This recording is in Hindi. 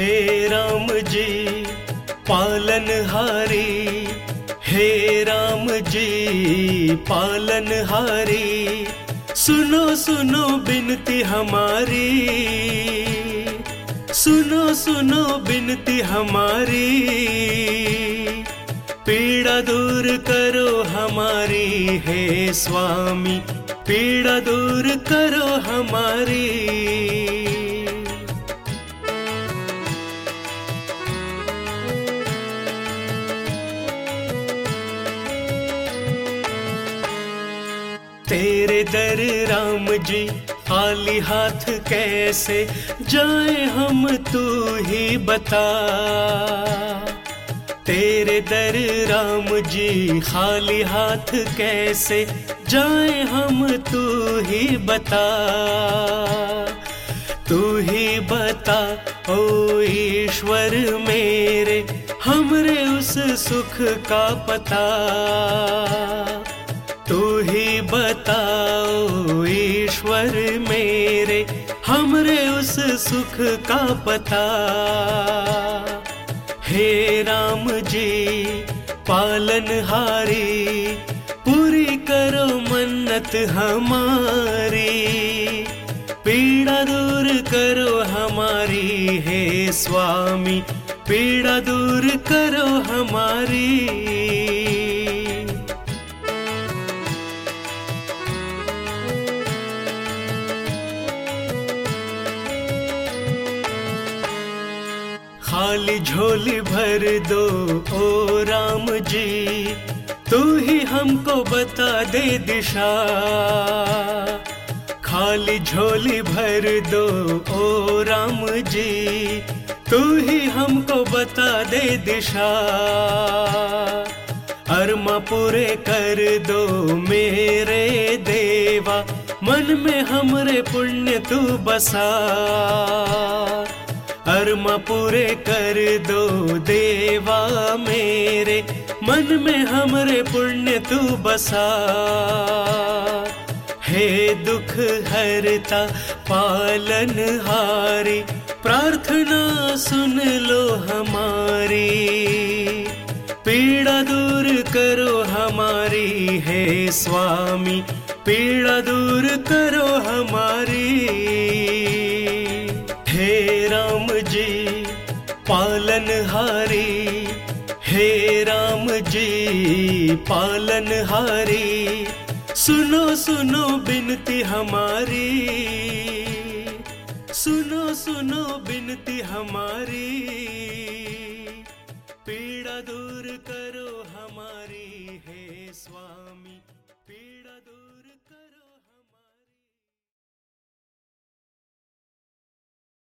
हे राम जी पालनहारी, हे राम जी पालनहारी, सुनो सुनो बिनती हमारी, सुनो सुनो बिनती हमारी, पीड़ा दूर करो हमारी हे स्वामी, पीड़ा दूर करो हमारी। तेरे दर राम जी खाली हाथ कैसे जाए हम, तू ही बता। तेरे दर राम जी खाली हाथ कैसे जाए हम, तू ही बता। तू ही बता ओ ईश्वर मेरे, हमरे उस सुख का पता। तू ही बताओ ईश्वर मेरे, हमरे उस सुख का पता। हे राम जी पालनहारी, पूरी करो मन्नत हमारी, पीड़ा दूर करो हमारी हे स्वामी, पीड़ा दूर करो हमारी। खाली झोली भर दो ओ राम जी, तू ही हमको बता दे दिशा। खाली झोली भर दो ओ राम जी, तू ही हमको बता दे दिशा। अरमा पूरे कर दो मेरे देवा, मन में हमरे पुण्य तू बसा। अरमा पूरे कर दो देवा मेरे, मन में हमरे पुण्य तू बसा। हे दुख हरता पालनहारी, प्रार्थना सुन लो हमारी, पीड़ा दूर करो हमारी हे स्वामी, पीड़ा दूर करो हमारी। हे राम जी पालनहारी, हे राम जी पालनहारी, सुनो सुनो बिनती हमारी, सुनो सुनो बिनती हमारी, पीड़ा दूर करो हमारी हे स्वामी।